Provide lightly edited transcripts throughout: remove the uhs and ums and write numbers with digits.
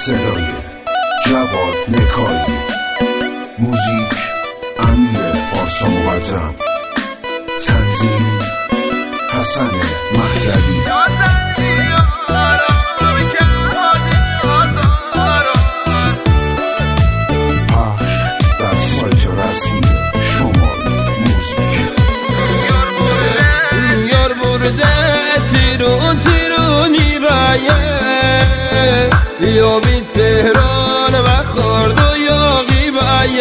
صدای جواد نکایی، موزیک امیر پارسا مقدم، تنظیم حسن مهدوی. یا بی تهران و خورد و یاقی بایه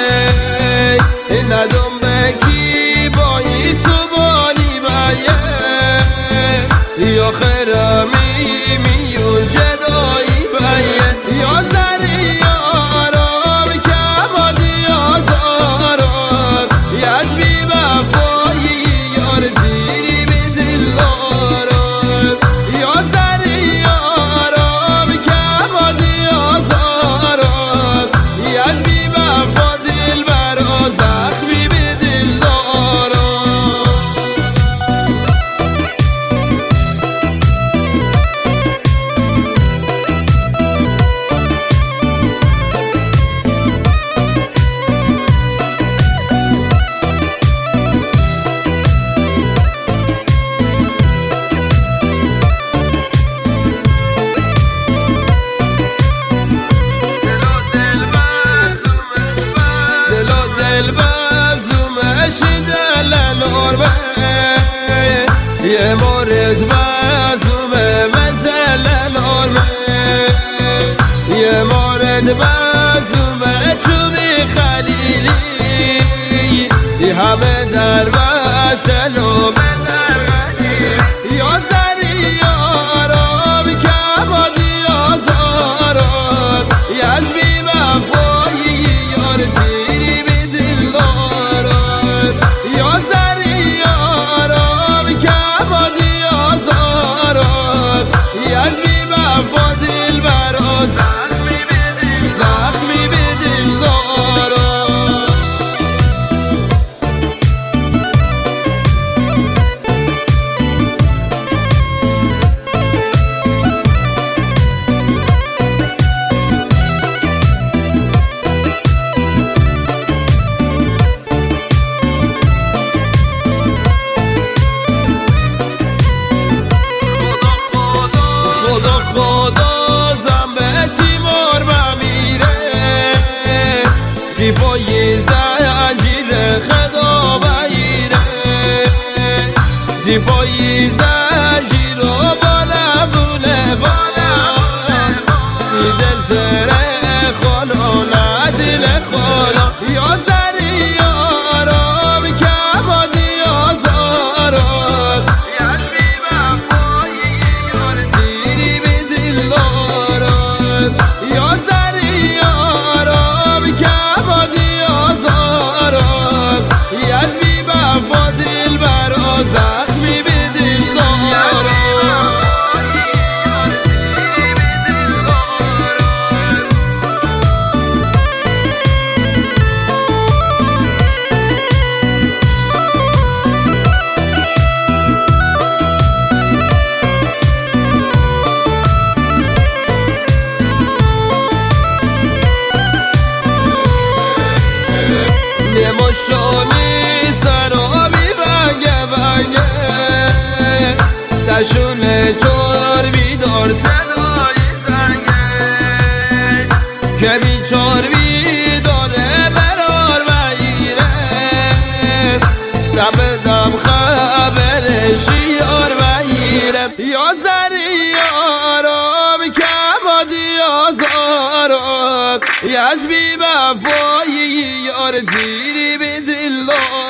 ندم بکی باییس و بالی بایه یا خرمی میون جدایی بایه یا زری یارم کمادی آزارم یز بی وفایی یار دیری به دل دارم یا زری یه مورد مزومه مزل نارمه یه مورد مزومه چوبی خلیلی یه همه در وطن و یا زری یارم کمادی آزارم یز بی وفایی یار دیری به دل دارم یا زری یارم کمادی آزارم یز بی وفا دل برا زخمی به دل دارم خدا زنبه تیمار بمیره تیپای زنجیر خدا بگیره تیپای زنجیر و بالا بونه بالا دل تره خالا ندل خالا یا زری یارم کمادی آزارم یا زری یارم کمادی آزارم یز بی وفا دل برا زخمی به دل دارم نماشانی سرابی بگه بگه دشون چار بیدار صدای زنگه که بیچار بیداره برار بگیره دم دم خبرش یار بگیره یا زری یارم کمادی آزارم یز بی وفایی یار دیری به دل